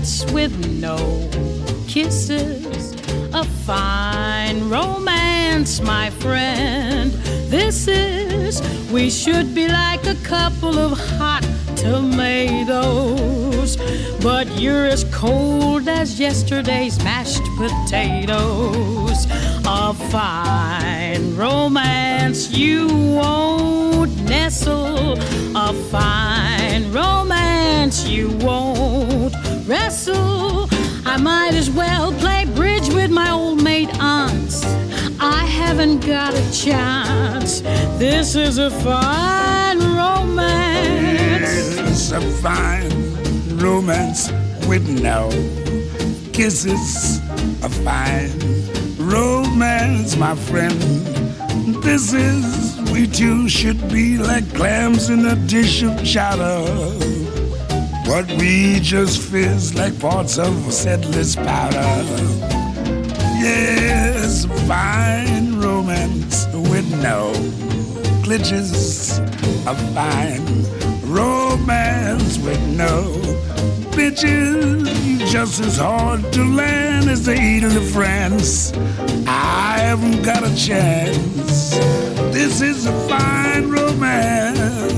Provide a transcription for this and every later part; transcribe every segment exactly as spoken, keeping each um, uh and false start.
romance with no kisses. A fine romance, my friend. This is, we should be like a couple of hot tomatoes. But you're as cold as yesterday's mashed potatoes. A fine romance you won't nestle. A fine romance you won't wrestle. I might as well play bridge with my old maid aunts. I haven't got a chance. This is a fine romance. It's a fine romance with no kisses. A fine romance, my friend. This is, we two should be like clams in a dish of chowder. But we just fizz like parts of settler's powder. Yes, fine romance with no glitches. A fine romance with no bitches. Just as hard to land as the Ile de France. I haven't got a chance. This is a fine romance.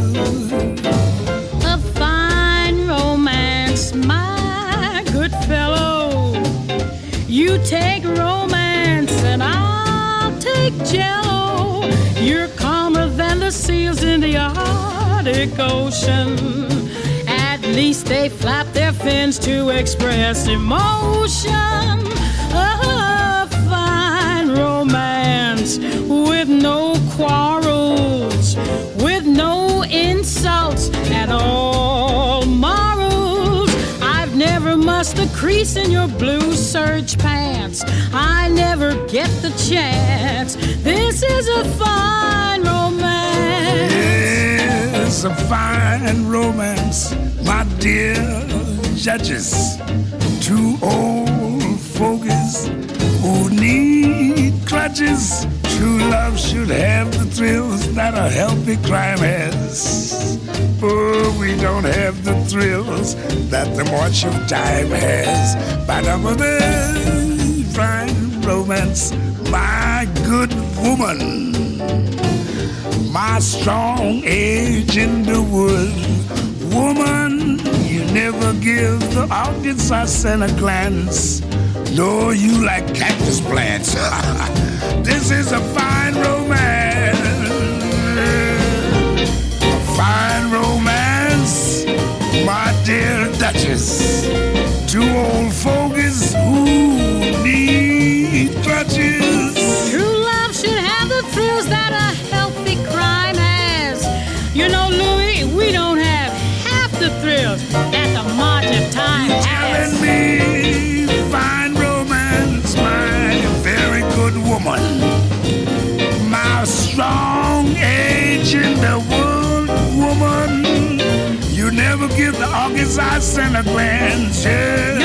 A fine romance, my good fellow. You take romance and I'll take jello. You're calmer than the seals in the Arctic Ocean. At least they flap their fins to express emotion. A fine romance with no quarrels, with no insults at all morals. I've never mussed the crease in your blue serge pants. I never get the chance. This is a fine romance. Yes, a fine romance, my dear judges. Two old fogies who need crutches. True love should have the thrills that a healthy crime has. But we don't have the thrills that the march of time has. But I'm a fine romance, my good woman. My strong age in the wood. Woman, you never give the audience a center glance. No, you like cactus plants. This is a fine romance. A fine romance, my dear Duchess. Two old fogies who need crutches. True love should have the thrills that a healthy crime has. You know, Louis, we don't have half the thrills that the march of time You're has. telling me fine romance, my very good woman. My strong age in the world, woman. You never give the August I send a glance, yeah.